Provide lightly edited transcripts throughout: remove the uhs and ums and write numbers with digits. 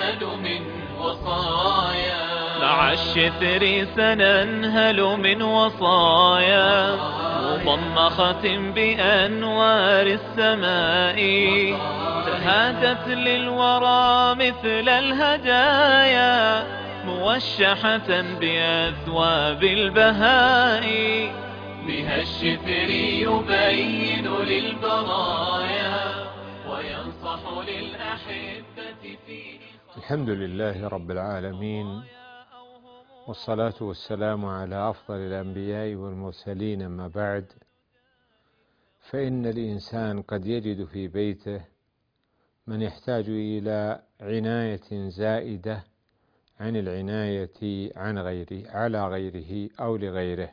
سننهل من وصايا مع الشثر سننهل من وصايا مضمخة بأنوار السماء تهادت للورى مثل الهدايا موشحة بأثواب البهاء بها الشثر يبين للبرايا وينصح للأحبة فيه. الحمد لله رب العالمين، والصلاة والسلام على أفضل الأنبياء والمرسلين. أما بعد، فإن الإنسان قد يجد في بيته من يحتاج إلى عناية زائدة عن العناية على غيره أو لغيره،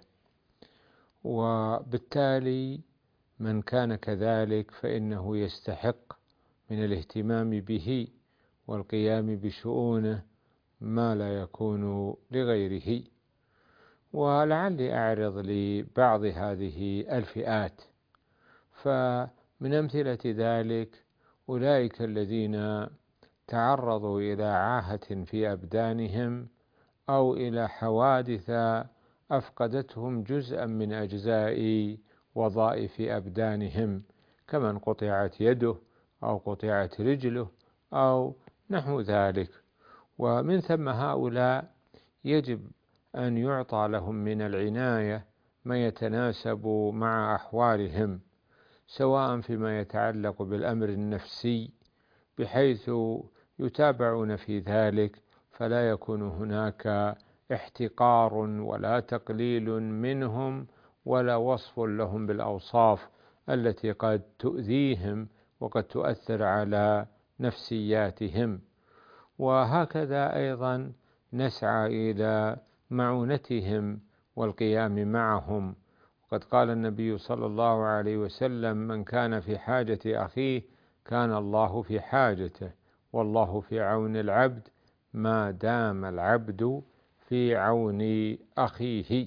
وبالتالي من كان كذلك فإنه يستحق من الاهتمام به والقيام بشؤونه ما لا يكون لغيره. ولعلي أعرض لبعض هذه الفئات. فمن أمثلة ذلك أولئك الذين تعرضوا إلى عاهة في أبدانهم أو إلى حوادث أفقدتهم جزءا من أجزاء وظائف أبدانهم، كمن قطعت يده أو قطعت رجله أو نحو ذلك. ومن ثم هؤلاء يجب أن يعطى لهم من العناية ما يتناسب مع أحوالهم، سواء فيما يتعلق بالأمر النفسي بحيث يتابعون في ذلك، فلا يكون هناك احتقار ولا تقليل منهم ولا وصف لهم بالأوصاف التي قد تؤذيهم وقد تؤثر على نفسياتهم. وهكذا أيضا نسعى إلى معونتهم والقيام معهم. وقد قال النبي صلى الله عليه وسلم: من كان في حاجة أخيه كان الله في حاجته، والله في عون العبد ما دام العبد في عون أخيه.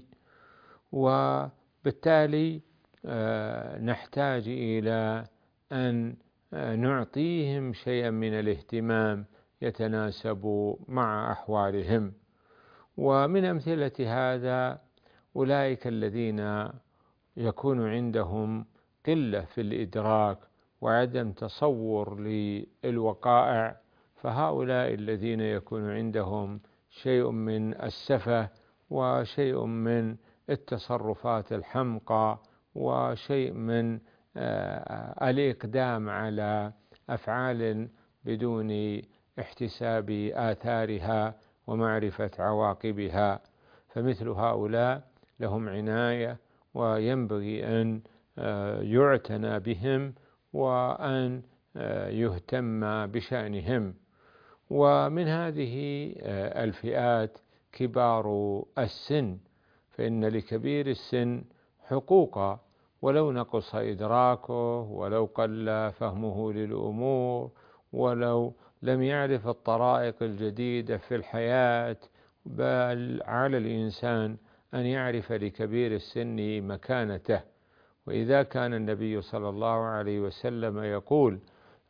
وبالتالي نحتاج إلى أن نعطيهم شيئا من الاهتمام يتناسب مع أحوالهم. ومن أمثلة هذا أولئك الذين يكون عندهم قلة في الإدراك وعدم تصور للوقائع، فهؤلاء الذين يكون عندهم شيء من السفة وشيء من التصرفات الحمقى وشيء من الإقدام على أفعال بدون احتساب آثارها ومعرفة عواقبها، فمثل هؤلاء لهم عناية، وينبغي أن يعتنى بهم وأن يهتم بشأنهم. ومن هذه الفئات كبار السن، فإن لكبير السن حقوقا، ولو نقص إدراكه، ولو قل فهمه للأمور، ولو لم يعرف الطرائق الجديدة في الحياة، بل على الإنسان أن يعرف لكبير السن مكانته. وإذا كان النبي صلى الله عليه وسلم يقول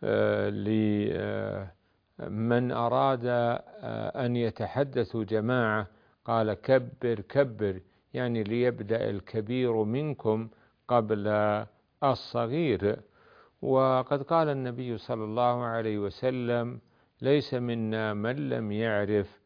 لمن أراد أن يتحدث جماعة، قال: كبر كبر، يعني ليبدأ الكبير منكم قبل الصغير. وقد قال النبي صلى الله عليه وسلم: ليس منا من لم يعرف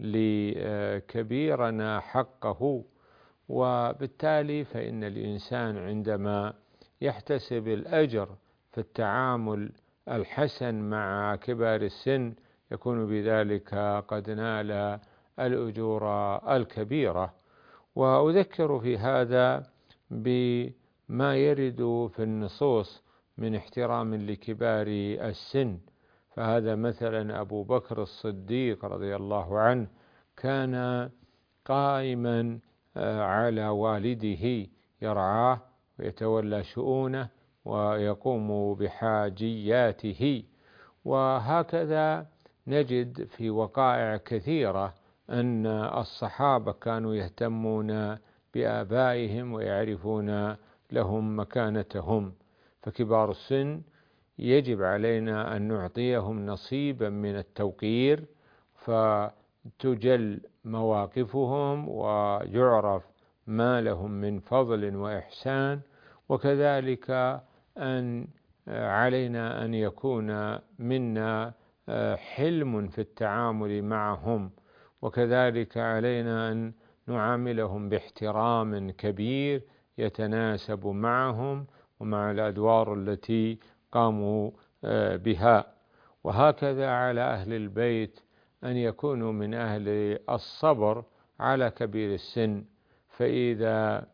لكبيرنا حقه. وبالتالي فإن الإنسان عندما يحتسب الأجر في الحسن مع كبار السن يكون بذلك قد نال الأجور الكبيرة. وأذكر في هذا بما يرد في النصوص من احترام لكبار السن. فهذا مثلا أبو بكر الصديق رضي الله عنه كان قائما على والده يرعاه ويتولى شؤونه ويقوم بحاجياته. وهكذا نجد في وقائع كثيرة أن الصحابة كانوا يهتمون بآبائهم ويعرفون لهم مكانتهم. فكبار السن يجب علينا أن نعطيهم نصيبا من التوقير فتجل مواقفهم ويعرف ما لهم من فضل وإحسان. وكذلك أن علينا أن يكون منا حلم في التعامل معهم، وكذلك علينا أن نعاملهم باحترام كبير يتناسب معهم ومع الأدوار التي قاموا بها. وهكذا على أهل البيت أن يكونوا من أهل الصبر على كبير السن، فإذا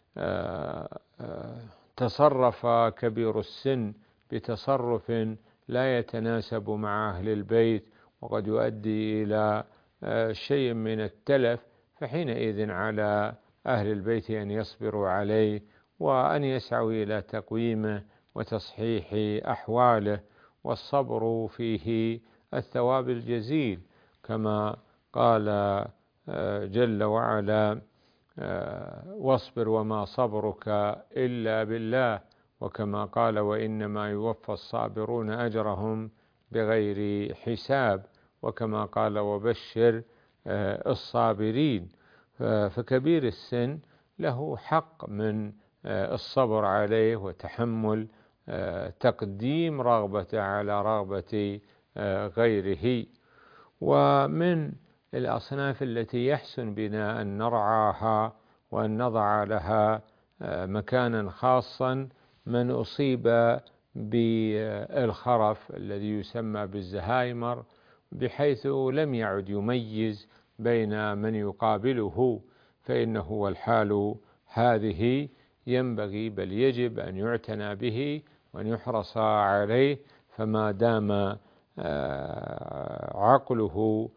تصرف كبير السن بتصرف لا يتناسب مع أهل البيت وقد يؤدي إلى شيء من التلف، فحينئذ على أهل البيت أن يصبروا عليه وأن يسعوا إلى تقويمه وتصحيح أحواله، والصبر فيه الثواب الجزيل، كما قال جل وعلا: واصبر وما صبرك إلا بالله، وكما قال: وإنما يوفى الصابرون أجرهم بغير حساب، وكما قال: وبشر الصابرين. فكبير السن له حق من الصبر عليه وتحمل تقديم رغبته على رغبة غيره. ومن الأصناف التي يحسن بنا أن نرعاها وأن نضع لها مكانا خاصا من أصيب بالخرف الذي يسمى بالزهايمر، بحيث لم يعد يميز بين من يقابله، فإنه والحال هذه ينبغي بل يجب أن يعتنى به وأن يحرص عليه، فما دام عقله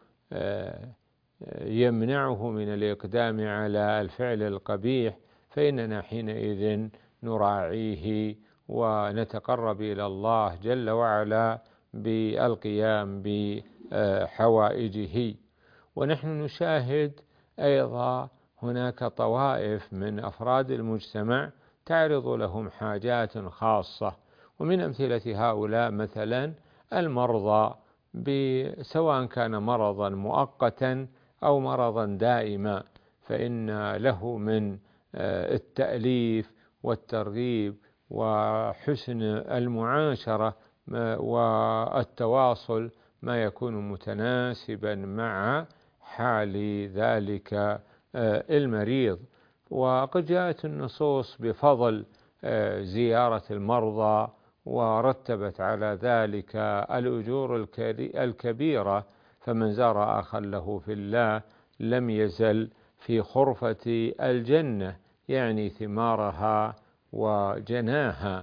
يمنعه من الإقدام على الفعل القبيح فإننا حينئذ نراعيه ونتقرب إلى الله جل وعلا بالقيام بحوائجه. ونحن نشاهد أيضا هناك طوائف من أفراد المجتمع تعرض لهم حاجات خاصة، ومن أمثلة هؤلاء مثلا المرضى، سواء كان مرضا مؤقتا أو مرضا دائما، فإن له من التأليف والترغيب وحسن المعاشرة والتواصل ما يكون متناسبا مع حال ذلك المريض. وقد جاءت النصوص بفضل زيارة المرضى ورتبت على ذلك الأجور الكبيرة، فمن زار أخا له في الله لم يزل في خرفة الجنة، يعني ثمارها وجناها.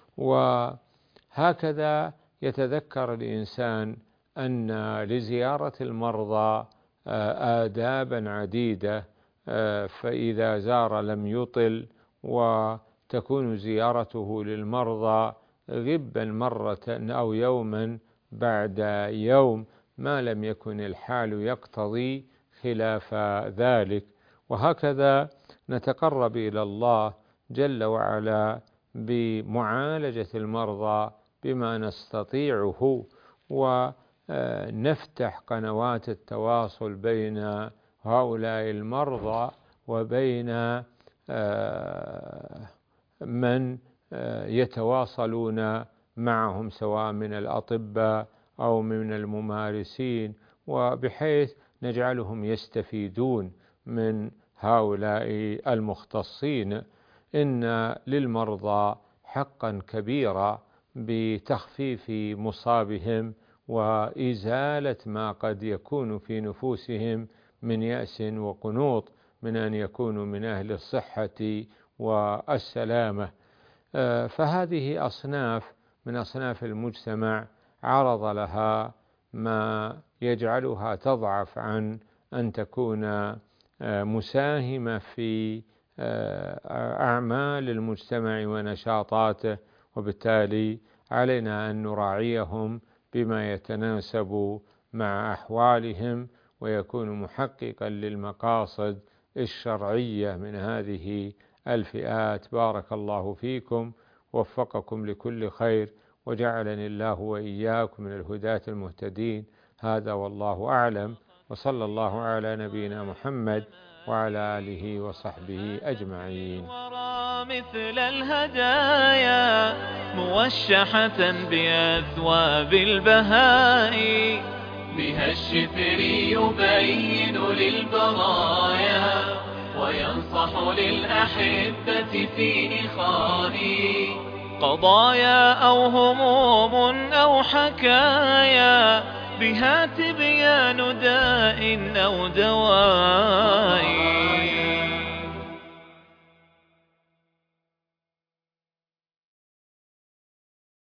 وهكذا يتذكر الإنسان أن لزيارة المرضى آدابا عديدة، فإذا زار لم يطل، وتكون زيارته للمرضى غبا مرة أو يوما بعد يوم، ما لم يكن الحال يقتضي خلاف ذلك. وهكذا نتقرب إلى الله جل وعلا بمعالجة المرضى بما نستطيعه، ونفتح قنوات التواصل بين هؤلاء المرضى وبين من يتواصلون معهم سواء من الأطباء أو من الممارسين، وبحيث نجعلهم يستفيدون من هؤلاء المختصين. إن للمرضى حقا كبيرا بتخفيف مصابهم وإزالة ما قد يكون في نفوسهم من يأس وقنوط من أن يكونوا من أهل الصحة والسلامة. فهذه أصناف من أصناف المجتمع عرض لها ما يجعلها تضعف عن أن تكون مساهمة في أعمال المجتمع ونشاطاته، وبالتالي علينا أن نراعيهم بما يتناسب مع أحوالهم ويكون محققا للمقاصد الشرعية من هذه الفئات. بارك الله فيكم، وفقكم لكل خير، وجعلني الله وإياكم من الهداة المهتدين. هذا والله أعلم، وصلى الله على نبينا محمد وعلى آله وصحبه أجمعين. مثل الهدايا موشحة بأثواب البهاء، بها الشفر يبين للبرايا وينصح للأحبة في إخائي، قضايا أو هموم أو حكايا، بها تبيان داء أو دواء.